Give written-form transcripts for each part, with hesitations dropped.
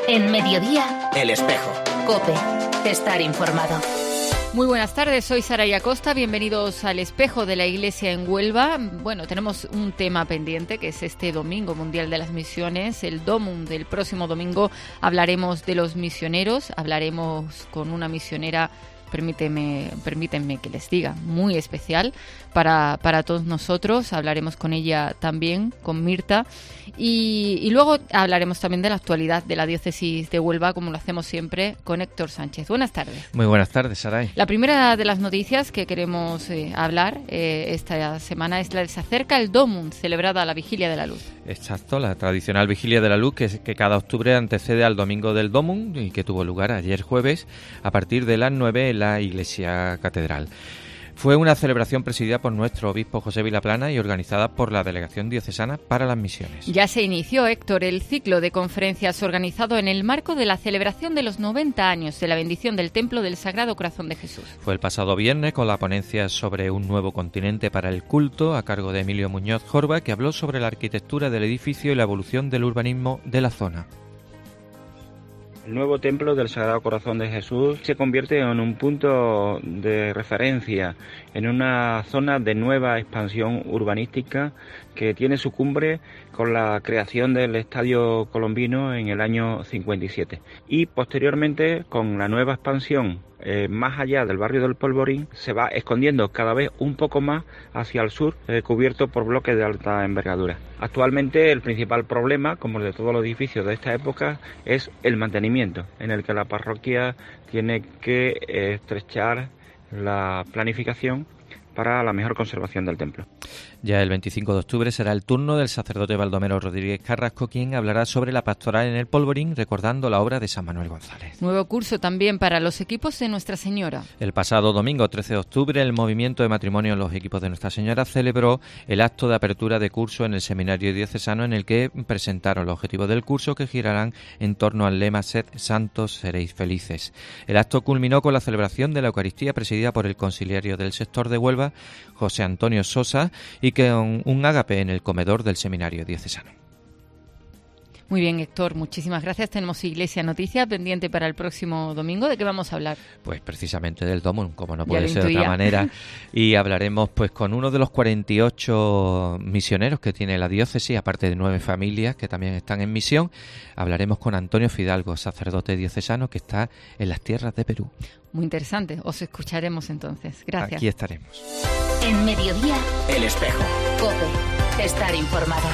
En Mediodía, El Espejo. COPE. Estar informado. Muy buenas tardes, soy Saraya Costa, bienvenidos al Espejo de la Iglesia en Huelva. Bueno, tenemos un tema pendiente que es este Domingo Mundial de las Misiones, el DOMUN del próximo domingo. Hablaremos de los misioneros, hablaremos con una misionera, permítanme que les diga, muy especial para todos nosotros. Hablaremos con ella también, con Mirta, y luego hablaremos también de la actualidad de la diócesis de Huelva, como lo hacemos siempre, con Héctor Sánchez. Buenas tardes. Muy buenas tardes, Saray. La primera de las noticias que queremos hablar esta semana es la de se acerca el DOMUN, celebrada la Vigilia de la Luz. Exacto, la tradicional Vigilia de la Luz que cada octubre antecede al Domingo del DOMUN y que tuvo lugar ayer jueves a partir de las 9 en la Iglesia Catedral. Fue una celebración presidida por nuestro obispo José Vilaplana y organizada por la Delegación Diocesana para las Misiones. Ya se inició, Héctor, el ciclo de conferencias organizado en el marco de la celebración de los 90 años de la bendición del Templo del Sagrado Corazón de Jesús. Fue el pasado viernes con la ponencia sobre un nuevo continente para el culto a cargo de Emilio Muñoz Jorba, que habló sobre la arquitectura del edificio y la evolución del urbanismo de la zona. El nuevo templo del Sagrado Corazón de Jesús se convierte en un punto de referencia, en una zona de nueva expansión urbanística que tiene su cumbre con la creación del Estadio Colombino en el año 57 y posteriormente con la nueva expansión más allá del barrio del Polvorín se va escondiendo cada vez un poco más hacia el sur, cubierto por bloques de alta envergadura. Actualmente el principal problema, como el de todos los edificios de esta época, es el mantenimiento, en el que la parroquia tiene que estrechar la planificación para la mejor conservación del templo. Ya el 25 de octubre será el turno del sacerdote Baldomero Rodríguez Carrasco, quien hablará sobre la pastoral en el Polvorín, recordando la obra de San Manuel González. Nuevo curso también para los equipos de Nuestra Señora. El pasado domingo 13 de octubre, el Movimiento de Matrimonio en los Equipos de Nuestra Señora celebró el acto de apertura de curso en el Seminario Diocesano, en el que presentaron los objetivos del curso, que girarán en torno al lema Sed santos, seréis felices. El acto culminó con la celebración de la Eucaristía presidida por el conciliario del sector de Huelva, José Antonio Sosa, y con un ágape en el comedor del Seminario Diocesano. Muy bien, Héctor, muchísimas gracias. Tenemos Iglesia Noticia pendiente para el próximo domingo. ¿De qué vamos a hablar? Pues precisamente del DOMUN, como no puede ser de otra manera. Y hablaremos pues con uno de los 48 misioneros que tiene la diócesis, aparte de 9 familias que también están en misión. Hablaremos con Antonio Fidalgo, sacerdote diocesano que está en las tierras de Perú. Muy interesante. Os escucharemos entonces. Gracias. Aquí estaremos. En Mediodía, El Espejo. COPE. Estar informado.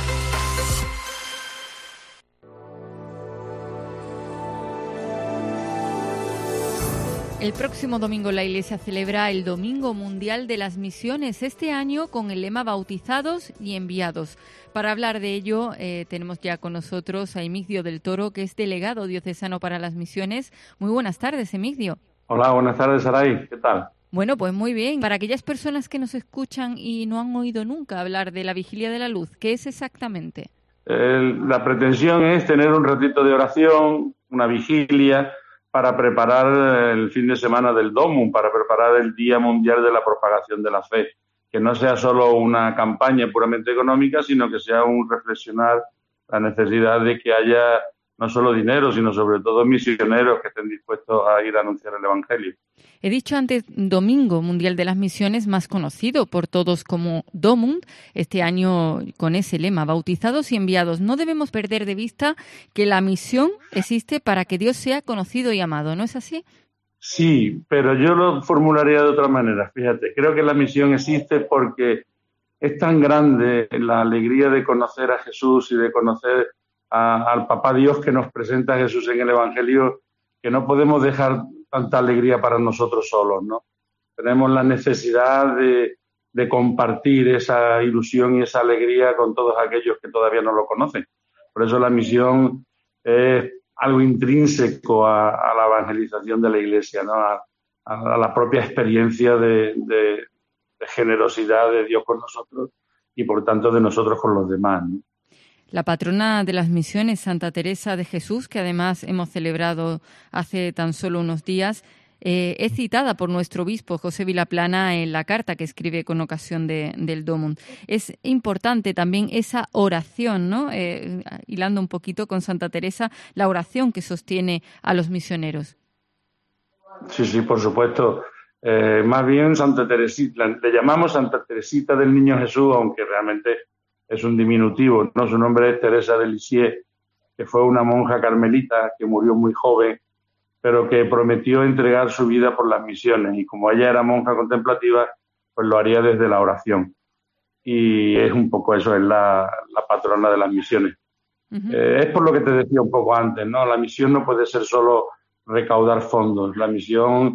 El próximo domingo la Iglesia celebra el Domingo Mundial de las Misiones, este año con el lema Bautizados y Enviados. Para hablar de ello tenemos ya con nosotros a Emigdio del Toro, que es delegado diocesano para las misiones. Muy buenas tardes, Emigdio. Hola, buenas tardes, Saray. ¿Qué tal? Bueno, pues muy bien. Para aquellas personas que nos escuchan y no han oído nunca hablar de la Vigilia de la Luz, ¿qué es exactamente? La pretensión es tener un ratito de oración, una vigilia, para preparar el fin de semana del DOMUN, para preparar el Día Mundial de la Propagación de la Fe. Que no sea solo una campaña puramente económica, sino que sea un reflexionar la necesidad de que haya no solo dinero, sino sobre todo misioneros que estén dispuestos a ir a anunciar el Evangelio. He dicho antes Domingo Mundial de las Misiones, más conocido por todos como DOMUN, este año con ese lema, bautizados y enviados. No debemos perder de vista que la misión existe para que Dios sea conocido y amado, ¿no es así? Sí, pero yo lo formularía de otra manera, fíjate. Creo que la misión existe porque es tan grande la alegría de conocer a Jesús y de conocer al Papá Dios que nos presenta a Jesús en el Evangelio, que no podemos dejar tanta alegría para nosotros solos, ¿no? Tenemos la necesidad de compartir esa ilusión y esa alegría con todos aquellos que todavía no lo conocen. Por eso la misión es algo intrínseco a la evangelización de la Iglesia, ¿no? A la propia experiencia de generosidad de Dios con nosotros y, por tanto, de nosotros con los demás, ¿no? La patrona de las misiones, Santa Teresa de Jesús, que además hemos celebrado hace tan solo unos días, es citada por nuestro obispo José Vilaplana en la carta que escribe con ocasión del Domum. Es importante también esa oración, ¿no? Hilando un poquito con Santa Teresa, la oración que sostiene a los misioneros. Sí, por supuesto. Más bien Santa Teresita, le llamamos Santa Teresita del Niño Jesús, aunque realmente es un diminutivo, ¿no? Su nombre es Teresa de Lisieux, que fue una monja carmelita que murió muy joven, pero que prometió entregar su vida por las misiones, y como ella era monja contemplativa, pues lo haría desde la oración. Y es un poco eso, es la patrona de las misiones. Uh-huh. Es por lo que te decía un poco antes, ¿no? La misión no puede ser solo recaudar fondos. La misión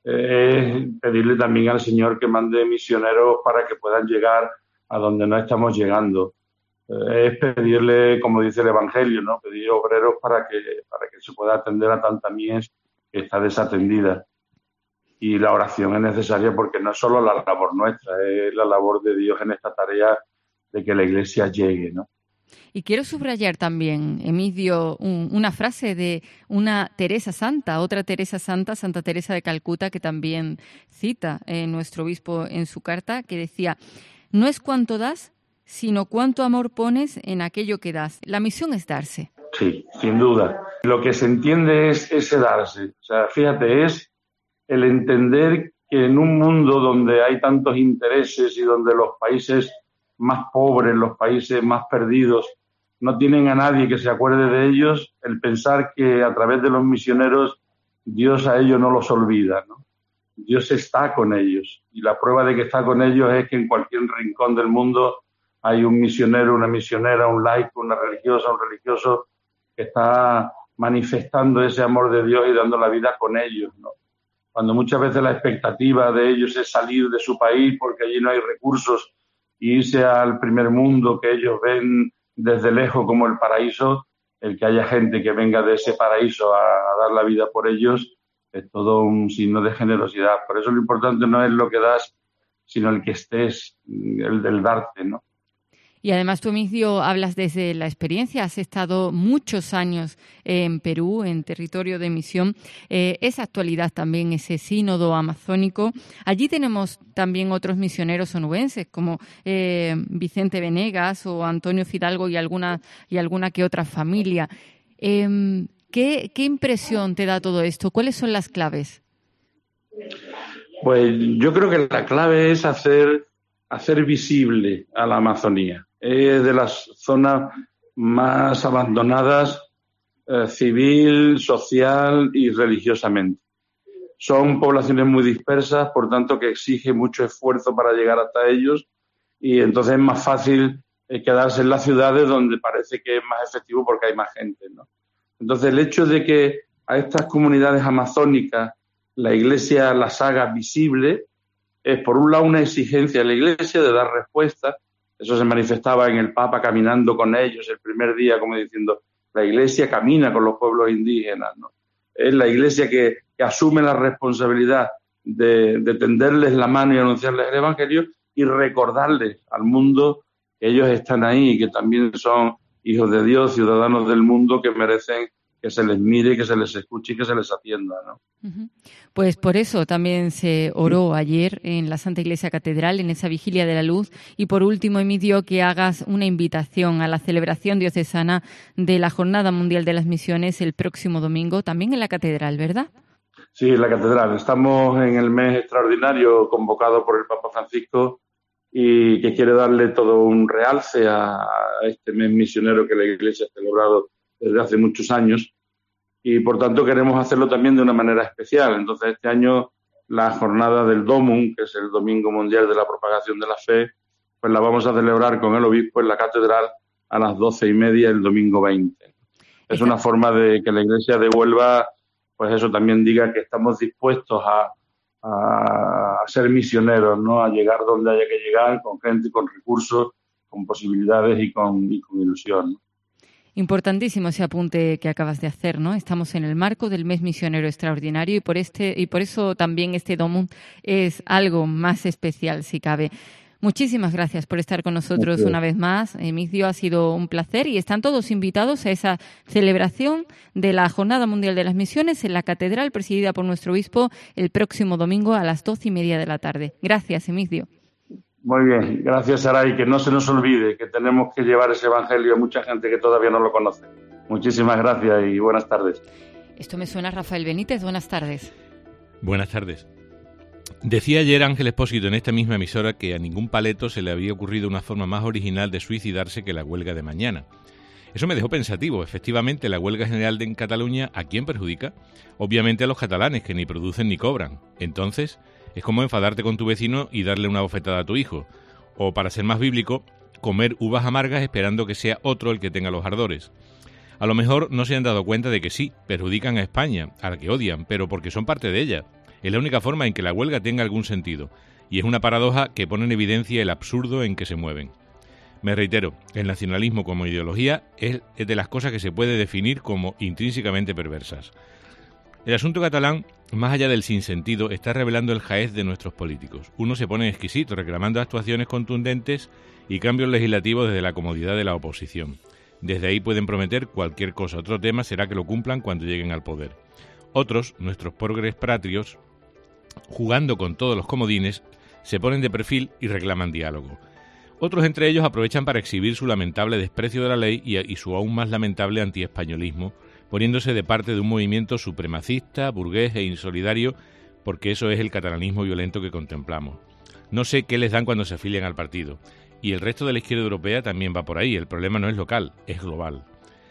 es pedirle también al Señor que mande misioneros para que puedan llegar a donde no estamos llegando. Es pedirle, como dice el Evangelio, ¿no? Pedir obreros para que se pueda atender a tanta mies que está desatendida. Y la oración es necesaria porque no es solo la labor nuestra, es la labor de Dios en esta tarea de que la Iglesia llegue, ¿no? Y quiero subrayar también, Emidio, una frase de una Teresa Santa, otra Teresa Santa, Santa Teresa de Calcuta, que también cita nuestro obispo en su carta, que decía: no es cuánto das, sino cuánto amor pones en aquello que das. La misión es darse. Sí, sin duda. Lo que se entiende es ese darse. O sea, fíjate, es el entender que en un mundo donde hay tantos intereses y donde los países más pobres, los países más perdidos, no tienen a nadie que se acuerde de ellos, el pensar que a través de los misioneros Dios a ellos no los olvida, ¿no? Dios está con ellos, y la prueba de que está con ellos es que en cualquier rincón del mundo hay un misionero, una misionera, un laico, una religiosa, un religioso que está manifestando ese amor de Dios y dando la vida con ellos, ¿no? Cuando muchas veces la expectativa de ellos es salir de su país porque allí no hay recursos y irse al primer mundo que ellos ven desde lejos como el paraíso, el que haya gente que venga de ese paraíso a dar la vida por ellos es todo un signo de generosidad. Por eso lo importante no es lo que das, sino el que estés, el del darte, ¿no? Y además tú, Emidio, hablas desde la experiencia, has estado muchos años en Perú, en territorio de misión. Esa actualidad también, ese sínodo amazónico. Allí tenemos también otros misioneros onubenses, como Vicente Venegas o Antonio Fidalgo y alguna que otra familia. ¿Qué impresión te da todo esto? ¿Cuáles son las claves? Pues yo creo que la clave es hacer visible a la Amazonía. Es de las zonas más abandonadas civil, social y religiosamente. Son poblaciones muy dispersas, por tanto que exige mucho esfuerzo para llegar hasta ellos, y entonces es más fácil quedarse en las ciudades donde parece que es más efectivo porque hay más gente, ¿no? Entonces el hecho de que a estas comunidades amazónicas la Iglesia las haga visibles es, por un lado, una exigencia de la Iglesia de dar respuesta. Eso se manifestaba en el Papa caminando con ellos el primer día, como diciendo, la Iglesia camina con los pueblos indígenas, ¿no? Es la Iglesia que asume la responsabilidad de tenderles la mano y anunciarles el Evangelio y recordarles al mundo que ellos están ahí y que también son hijos de Dios, ciudadanos del mundo que merecen que se les mire, que se les escuche y que se les atienda, ¿no? Uh-huh. Pues por eso también se oró ayer en la Santa Iglesia Catedral, en esa Vigilia de la Luz. Y por último, Emidio, que hagas una invitación a la celebración diocesana de la Jornada Mundial de las Misiones el próximo domingo, también en la Catedral, ¿verdad? Sí, en la Catedral. Estamos en el mes extraordinario convocado por el Papa Francisco y que quiere darle todo un realce a este mes misionero que la Iglesia ha celebrado desde hace muchos años, y por tanto queremos hacerlo también de una manera especial. Entonces este año la jornada del Domum, que es el Domingo Mundial de la Propagación de la Fe, pues la vamos a celebrar con el obispo en la catedral a las 12:30 el domingo 20. Es una forma de que la Iglesia de Huelva, pues eso también diga que estamos dispuestos a ser misioneros, ¿no? A llegar donde haya que llegar, con gente, con recursos, con posibilidades y con ilusión, ¿no? Importantísimo ese apunte que acabas de hacer, ¿no? Estamos en el marco del mes misionero extraordinario y por eso también este Domum es algo más especial, si cabe. Muchísimas gracias por estar con nosotros una vez más. Emigdio, ha sido un placer y están todos invitados a esa celebración de la Jornada Mundial de las Misiones en la Catedral, presidida por nuestro obispo, el próximo domingo a las 12:30 de la tarde. Gracias, Emigdio. Muy bien, gracias, Saray. Que no se nos olvide que tenemos que llevar ese evangelio a mucha gente que todavía no lo conoce. Muchísimas gracias y buenas tardes. Esto me suena a Rafael Benítez. Buenas tardes. Buenas tardes. Decía ayer Ángel Expósito en esta misma emisora que a ningún paleto se le había ocurrido una forma más original de suicidarse que la huelga de mañana. Eso me dejó pensativo. Efectivamente, la huelga general en Cataluña, ¿a quién perjudica? Obviamente a los catalanes, que ni producen ni cobran. Entonces, es como enfadarte con tu vecino y darle una bofetada a tu hijo. O, para ser más bíblico, comer uvas amargas esperando que sea otro el que tenga los ardores. A lo mejor no se han dado cuenta de que sí, perjudican a España, a la que odian, pero porque son parte de ella. Es la única forma en que la huelga tenga algún sentido, y es una paradoja que pone en evidencia el absurdo en que se mueven. Me reitero, el nacionalismo como ideología es de las cosas que se puede definir como intrínsecamente perversas. El asunto catalán, más allá del sinsentido, está revelando el jaez de nuestros políticos. Unos se ponen exquisitos reclamando actuaciones contundentes y cambios legislativos desde la comodidad de la oposición. Desde ahí pueden prometer cualquier cosa. Otro tema será que lo cumplan cuando lleguen al poder. Otros, nuestros progres patrios, jugando con todos los comodines, se ponen de perfil y reclaman diálogo. Otros entre ellos aprovechan para exhibir su lamentable desprecio de la ley y su aún más lamentable antiespañolismo, poniéndose de parte de un movimiento supremacista, burgués e insolidario, porque eso es el catalanismo violento que contemplamos. No sé qué les dan cuando se afilian al partido. Y el resto de la izquierda europea también va por ahí. El problema no es local, es global.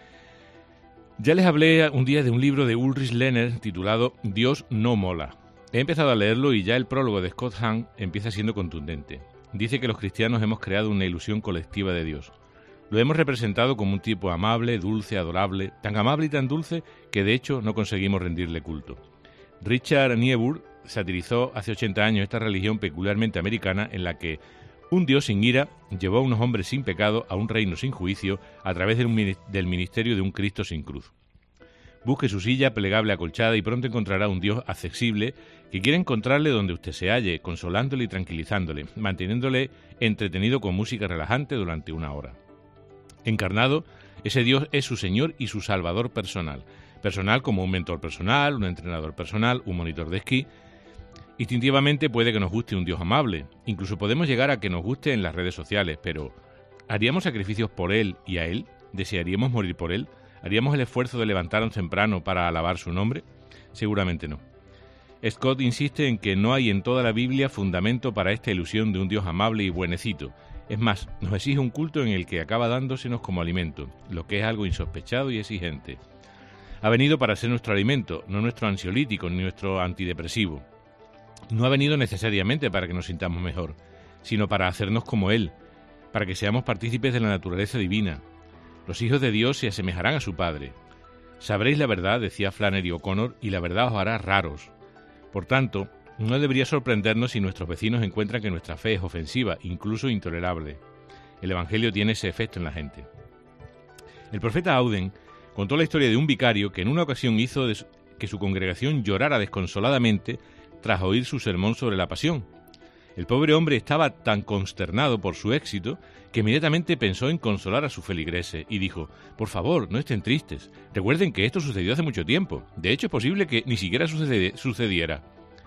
Ya les hablé un día de un libro de Ulrich Lerner titulado Dios no mola. He empezado a leerlo y ya el prólogo de Scott Hahn empieza siendo contundente. Dice que los cristianos hemos creado una ilusión colectiva de Dios. Lo hemos representado como un tipo amable, dulce, adorable, tan amable y tan dulce que de hecho no conseguimos rendirle culto. Richard Niebuhr satirizó hace 80 años esta religión peculiarmente americana en la que un Dios sin ira llevó a unos hombres sin pecado a un reino sin juicio a través del ministerio de un Cristo sin cruz. Busque su silla plegable acolchada y pronto encontrará un Dios accesible que quiere encontrarle donde usted se halle, consolándole y tranquilizándole, manteniéndole entretenido con música relajante durante una hora. Encarnado, ese Dios es su Señor y su Salvador personal. Personal como un mentor personal, un entrenador personal, un monitor de esquí. Instintivamente puede que nos guste un Dios amable. Incluso podemos llegar a que nos guste en las redes sociales, pero ¿haríamos sacrificios por Él y a Él? ¿Desearíamos morir por Él? ¿Haríamos el esfuerzo de levantarnos temprano para alabar su nombre? Seguramente no. Scott insiste en que no hay en toda la Biblia fundamento para esta ilusión de un Dios amable y buenecito. Es más, nos exige un culto en el que acaba dándosenos como alimento, lo que es algo insospechado y exigente. Ha venido para ser nuestro alimento, no nuestro ansiolítico ni nuestro antidepresivo. No ha venido necesariamente para que nos sintamos mejor, sino para hacernos como Él, para que seamos partícipes de la naturaleza divina. Los hijos de Dios se asemejarán a su Padre. Sabréis la verdad, decía Flannery O'Connor, y la verdad os hará raros. Por tanto, no debería sorprendernos si nuestros vecinos encuentran que nuestra fe es ofensiva, incluso intolerable. El Evangelio tiene ese efecto en la gente. El profeta Auden contó la historia de un vicario que en una ocasión hizo que su congregación llorara desconsoladamente tras oír su sermón sobre la pasión. El pobre hombre estaba tan consternado por su éxito que inmediatamente pensó en consolar a sus feligreses y dijo: por favor, no estén tristes, recuerden que esto sucedió hace mucho tiempo, de hecho es posible que ni siquiera sucediera.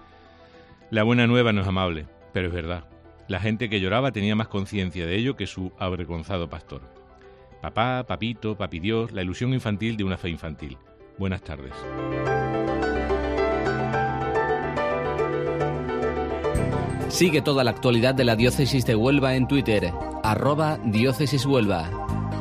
La buena nueva no es amable, pero es verdad, la gente que lloraba tenía más conciencia de ello que su avergonzado pastor. Papá, papito, papi Dios, la ilusión infantil de una fe infantil. Buenas tardes. Sigue toda la actualidad de la Diócesis de Huelva en Twitter, @diócesishuelva.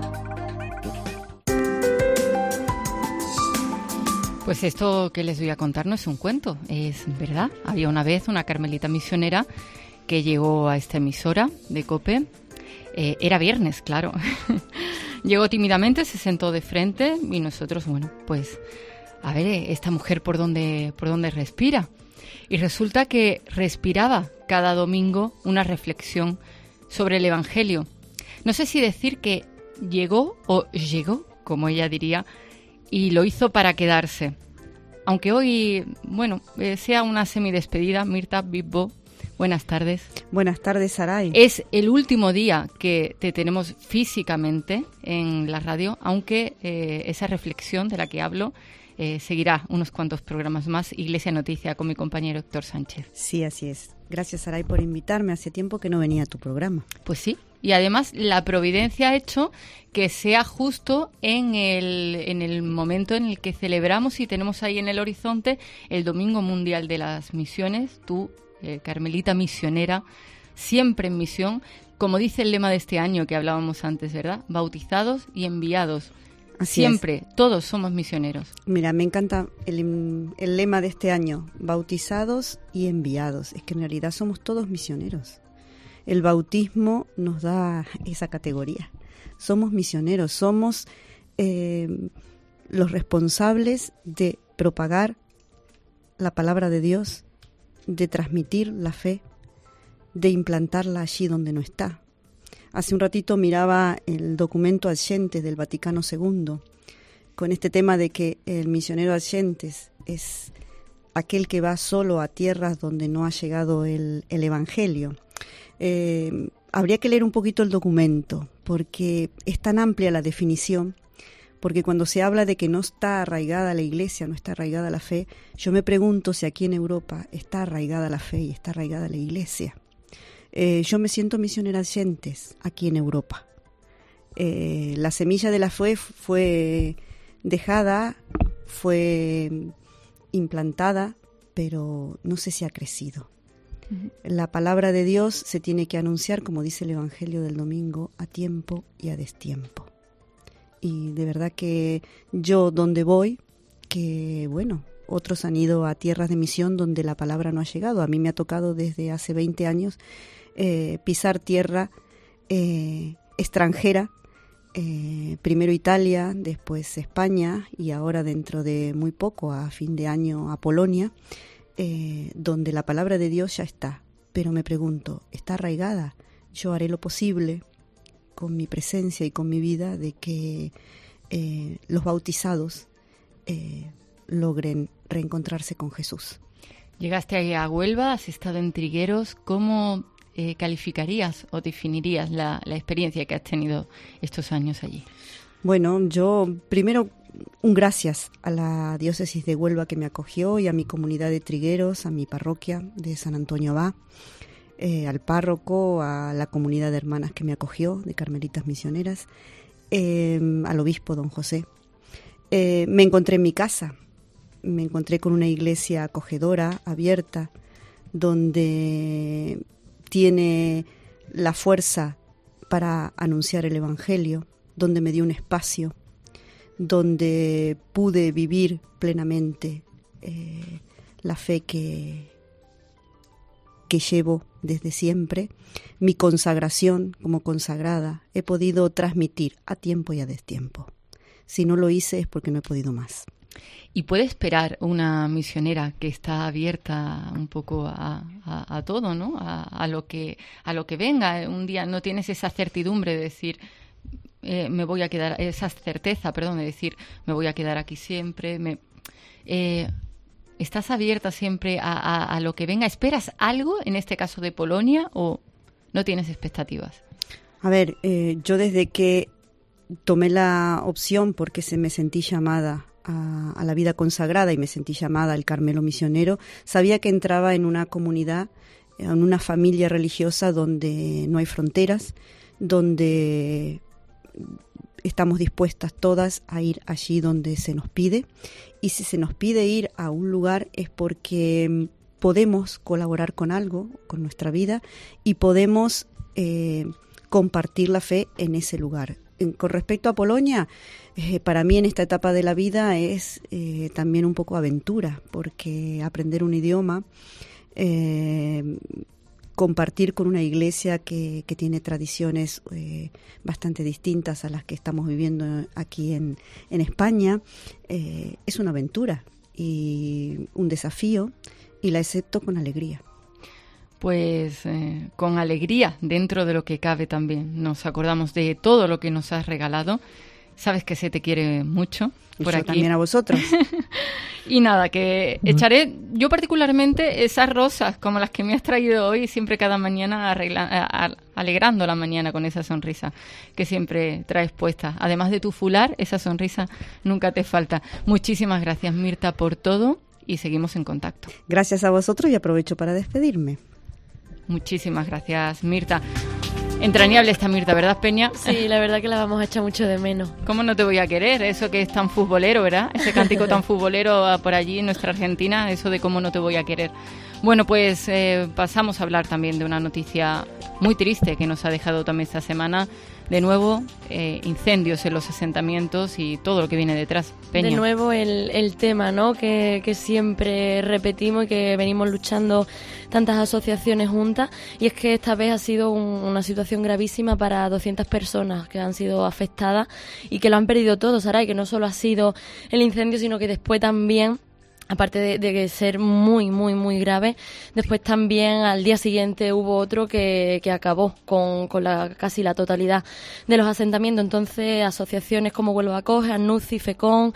Pues esto que les voy a contar no es un cuento, es verdad. Había una vez una carmelita misionera que llegó a esta emisora de COPE. Era viernes, claro. Llegó tímidamente, se sentó de frente y nosotros, bueno, pues a ver, esta mujer por dónde respira. Y resulta que respiraba cada domingo una reflexión sobre el Evangelio. No sé si decir que llegó, como ella diría, y lo hizo para quedarse. Aunque hoy, bueno, sea una semidespedida, Mirta Bibbo, Buenas tardes. Buenas tardes, Saray. Es el último día que te tenemos físicamente en la radio, aunque esa reflexión de la que hablo seguirá unos cuantos programas más, Iglesia Noticia, con mi compañero Héctor Sánchez. Sí, así es. Gracias, Saray, por invitarme. Hace tiempo que no venía a tu programa. Pues sí. Y además la providencia ha hecho que sea justo en el momento en el que celebramos y tenemos ahí en el horizonte el Domingo Mundial de las Misiones. Tú, Carmelita misionera, siempre en misión, como dice el lema de este año que hablábamos antes, ¿verdad? Bautizados y enviados. Así siempre, es. Todos somos misioneros. Mira, me encanta el lema de este año, bautizados y enviados. Es que en realidad somos todos misioneros. El bautismo nos da esa categoría. Somos misioneros, somos los responsables de propagar la palabra de Dios, de transmitir la fe, de implantarla allí donde no está. Hace un ratito miraba el documento Ad Gentes del Vaticano II, con este tema de que el misionero Ad Gentes es aquel que va solo a tierras donde no ha llegado el Evangelio. Habría que leer un poquito el documento, porque es tan amplia la definición, porque cuando se habla de que no está arraigada la Iglesia, no está arraigada la fe, yo me pregunto si aquí en Europa está arraigada la fe y está arraigada la Iglesia. Yo me siento misionera Ad Gentes aquí en Europa. La semilla de la fe fue dejada, fue implantada, pero no sé si ha crecido. La palabra de Dios se tiene que anunciar, como dice el Evangelio del domingo, a tiempo y a destiempo. Y de verdad que yo donde voy, que bueno, otros han ido a tierras de misión donde la palabra no ha llegado. A mí me ha tocado desde hace 20 años pisar tierra extranjera, primero Italia, después España y ahora dentro de muy poco, a fin de año, a Polonia, donde la palabra de Dios ya está. Pero me pregunto, ¿está arraigada? Yo haré lo posible con mi presencia y con mi vida de que los bautizados logren reencontrarse con Jesús. Llegaste ahí a Huelva, has estado en Trigueros. ¿Cómo calificarías o definirías la experiencia que has tenido estos años allí? Bueno, yo primero un gracias a la diócesis de Huelva que me acogió y a mi comunidad de Trigueros, a mi parroquia de San Antonio Abad, al párroco, a la comunidad de hermanas que me acogió, de Carmelitas Misioneras, al obispo don José. Me encontré en mi casa, me encontré con una iglesia acogedora, abierta, donde tiene la fuerza para anunciar el Evangelio, donde me dio un espacio, donde pude vivir plenamente la fe que llevo desde siempre, mi consagración como consagrada, he podido transmitir a tiempo y a destiempo. Si no lo hice es porque no he podido más. ¿Y puede esperar una misionera que está abierta un poco a todo, ¿no? A lo que venga? Un día no tienes esa certidumbre de decir, me voy a quedar, esa certeza, perdón, de decir, me voy a quedar aquí siempre. ¿Estás abierta siempre a lo que venga? ¿Esperas algo, en este caso de Polonia, o no tienes expectativas? A ver, yo desde que tomé la opción, porque me sentí llamada a la vida consagrada y me sentí llamada al Carmelo misionero, sabía que entraba en una comunidad, en una familia religiosa donde no hay fronteras, donde estamos dispuestas todas a ir allí donde se nos pide, y si se nos pide ir a un lugar es porque podemos colaborar con algo, con nuestra vida, y podemos compartir la fe en ese lugar. Con respecto a Polonia, para mí en esta etapa de la vida es también un poco aventura, porque aprender un idioma, compartir con una iglesia que tiene tradiciones bastante distintas a las que estamos viviendo aquí en España, es una aventura y un desafío, y la acepto con alegría. Pues con alegría, dentro de lo que cabe también. Nos acordamos de todo lo que nos has regalado. Sabes que se te quiere mucho por yo aquí. También a vosotros. Y nada, que echaré yo particularmente esas rosas como las que me has traído hoy, siempre cada mañana alegrando la mañana con esa sonrisa que siempre traes puesta. Además de tu fular, esa sonrisa nunca te falta. Muchísimas gracias, Mirta, por todo y seguimos en contacto. Gracias a vosotros y aprovecho para despedirme. Muchísimas gracias, Mirta. Entrañable esta Mirta, ¿verdad, Peña? Sí, la verdad que la vamos a echar mucho de menos. ¿Cómo no te voy a querer? Eso que es tan futbolero, ¿verdad? Ese cántico tan futbolero por allí en nuestra Argentina, eso de cómo no te voy a querer. Bueno, pues pasamos a hablar también de una noticia muy triste que nos ha dejado también esta semana. De nuevo, incendios en los asentamientos y todo lo que viene detrás. Peña. De nuevo el tema, ¿no? Que siempre repetimos y que venimos luchando tantas asociaciones juntas, y es que esta vez ha sido una situación gravísima para 200 personas que han sido afectadas y que lo han perdido todo, Saray, que no solo ha sido el incendio, sino que después también, aparte de ser muy, muy, muy grave, después también al día siguiente hubo otro que acabó con casi la totalidad de los asentamientos. Entonces, asociaciones como Huelva Acoge, ANUCI, FECON,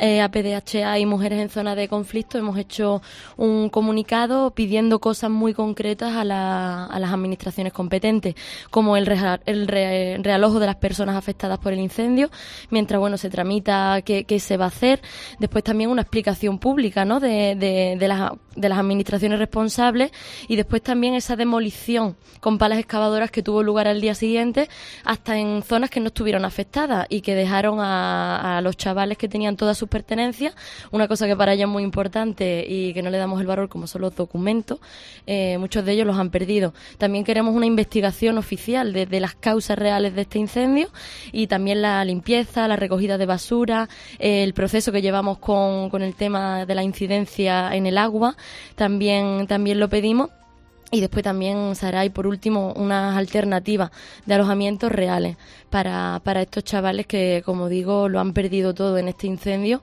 APDHA y Mujeres en Zona de Conflicto hemos hecho un comunicado pidiendo cosas muy concretas a las administraciones competentes, como el realojo de las personas afectadas por el incendio, mientras se tramita qué se va a hacer. Después también una explicación pública, ¿no? de las administraciones responsables, y después también esa demolición con palas excavadoras que tuvo lugar al día siguiente, hasta en zonas que no estuvieron afectadas y que dejaron a los chavales que tenían todas sus pertenencias, una cosa que para ellos es muy importante y que no le damos el valor, como son los documentos. Muchos de ellos los han perdido. También queremos una investigación oficial de las causas reales de este incendio, y también la limpieza, la recogida de basura, el proceso que llevamos con el tema de la incidencia en el agua, también lo pedimos. Y después también, Saray, por último, unas alternativas de alojamientos reales para estos chavales que, como digo, lo han perdido todo en este incendio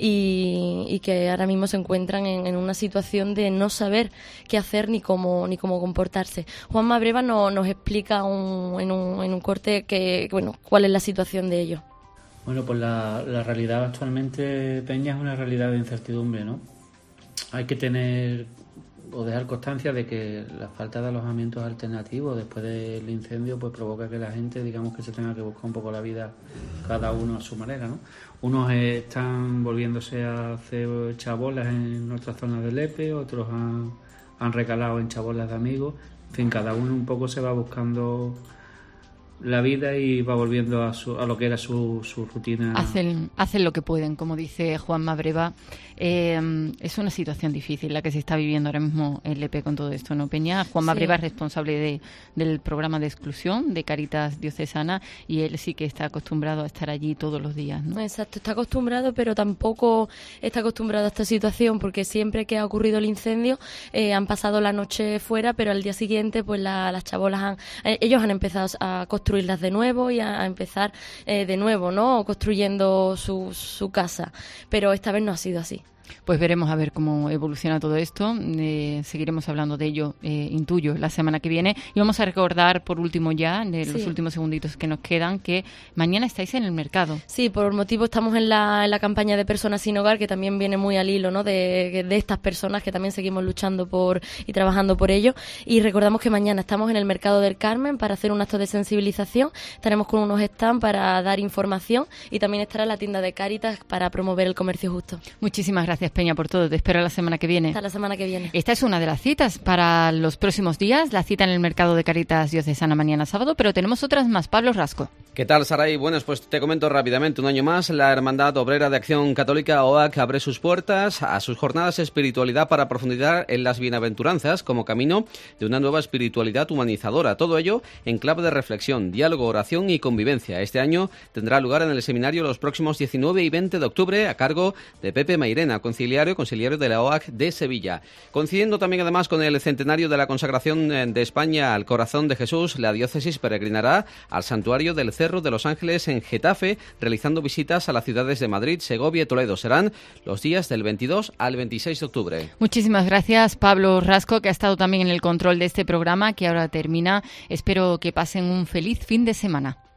y que ahora mismo se encuentran en una situación de no saber qué hacer ni cómo comportarse. Juanma Breva nos explica en un corte cuál es la situación de ellos. Bueno, pues la realidad actualmente, Peña, es una realidad de incertidumbre, ¿no? Hay que tener o dejar constancia de que la falta de alojamientos alternativos después del incendio pues provoca que la gente, digamos, que se tenga que buscar un poco la vida cada uno a su manera, ¿no? Unos están volviéndose a hacer chabolas en nuestras zonas de Lepe, otros han recalado en chabolas de amigos. En fin, cada uno un poco se va buscando la vida y va volviendo a lo que era su rutina. Hacen lo que pueden, como dice Juanma Breva. Es una situación difícil la que se está viviendo ahora mismo en Lepe con todo esto, ¿no, Peña? Juanma Breva es responsable del programa de exclusión de Cáritas Diocesana, y él sí que está acostumbrado a estar allí todos los días, ¿no? Exacto, está acostumbrado, pero tampoco está acostumbrado a esta situación, porque siempre que ha ocurrido el incendio han pasado la noche fuera, pero al día siguiente pues las chabolas ellos han empezado a construirlas de nuevo y a empezar de nuevo, ¿no? Construyendo su casa, pero esta vez no ha sido así. Pues veremos a ver cómo evoluciona todo esto. Seguiremos hablando de ello, intuyo, la semana que viene. Y vamos a recordar, por último ya, de los últimos segunditos que nos quedan, que mañana estáis en el mercado. Sí, por motivo estamos en la campaña de Personas sin Hogar, que también viene muy al hilo, ¿no? de estas personas que también seguimos luchando y trabajando por ello. Y recordamos que mañana estamos en el Mercado del Carmen para hacer un acto de sensibilización. Estaremos con unos stands para dar información, y también estará la tienda de Cáritas para promover el comercio justo. Muchísimas gracias, Peña, por todo. Te espero la semana que viene. Hasta la semana que viene. Esta es una de las citas para los próximos días, la cita en el Mercado de Cáritas Diocesana mañana sábado, pero tenemos otras más. Pablo Rasco. ¿Qué tal, Saray? Bueno, pues te comento rápidamente. Un año más, la Hermandad Obrera de Acción Católica, OAC, abre sus puertas a sus jornadas de espiritualidad para profundizar en las bienaventuranzas como camino de una nueva espiritualidad humanizadora. Todo ello en clave de reflexión, diálogo, oración y convivencia. Este año tendrá lugar en el seminario los próximos 19 y 20 de octubre a cargo de Pepe Mairena, conciliario de la OAC de Sevilla. Coincidiendo también además con el centenario de la consagración de España al Corazón de Jesús, la diócesis peregrinará al santuario del Cerro de los Ángeles en Getafe, realizando visitas a las ciudades de Madrid, Segovia y Toledo. Serán los días del 22 al 26 de octubre. Muchísimas gracias, Pablo Rasco, que ha estado también en el control de este programa, que ahora termina. Espero que pasen un feliz fin de semana.